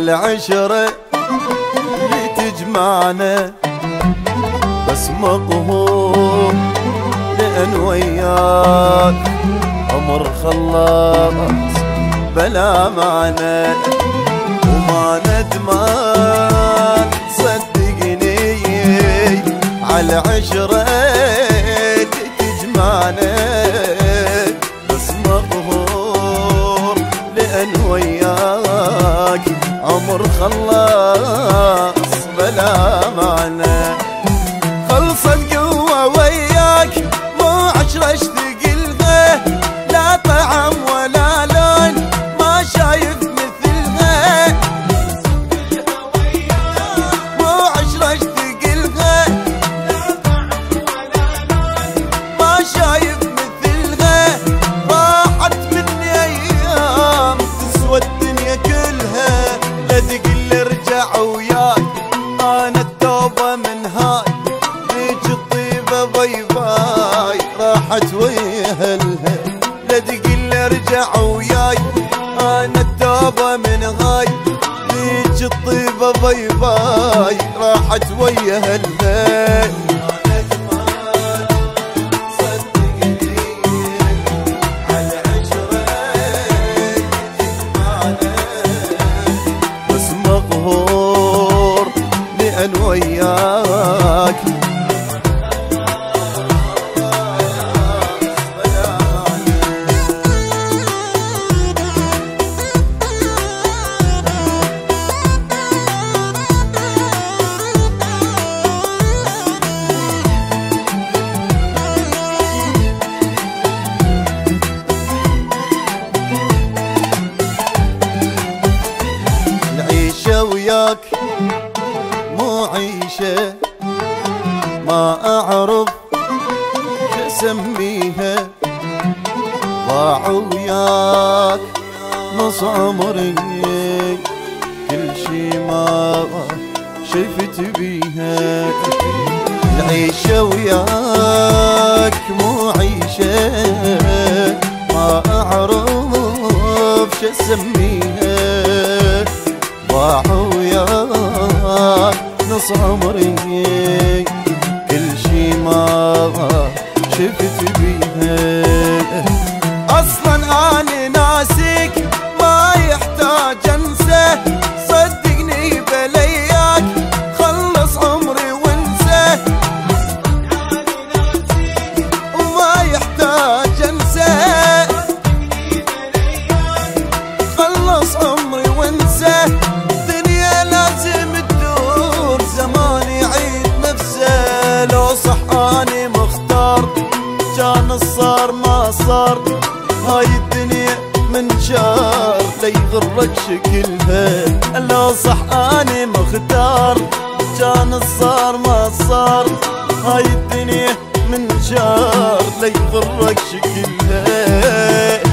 هالعشرة اللي تجمعنا بس مقهور لأن وياك عمر خلاص بلا معنى وما ندمان صدقني عالعشرة اللي تجمعنا بس مقهور لأن وياك عمر خلاص بلا معنى خلصت قوة وياك مو عشرة اشتقلها لا طعم ولا لون ما شايف مثلها مو عشرة اشتقلها ما شايف مثلها راحت مني ايام تسوى الدنيا كلها لا تقل ارجع وياك انا التوبة من هاي ليج الطيبة باي باي راحت ويهلها لا تقل ارجع وياي انا التوبة من هاي ليج الطيبة باي باي راحت ويهلها بس مقهور لأن وياك العيشة وياك مو عيشة ما أعرف شسميها ضاع وياك نص عمري كل شي ما شفت بيها العيشة وياك مو عيشة ما أعرف شسميها ضاع وياك نص عمري كل شي ما شفت بيها اصلا انا ناسك ما يحتاج انسى صدقني بلياك خلص عمري وانسى وما يحتاج انسى خلص عمري وانسى الدنيا لازم تدور زمان يعيد نفسه لو صح اني مختار كان الصار ما صار هاي الدنيا من شار لا يغرك شكلها لو صح اني مختار كان الصار ما صار هاي الدنيا من شار لا يغرك شكلها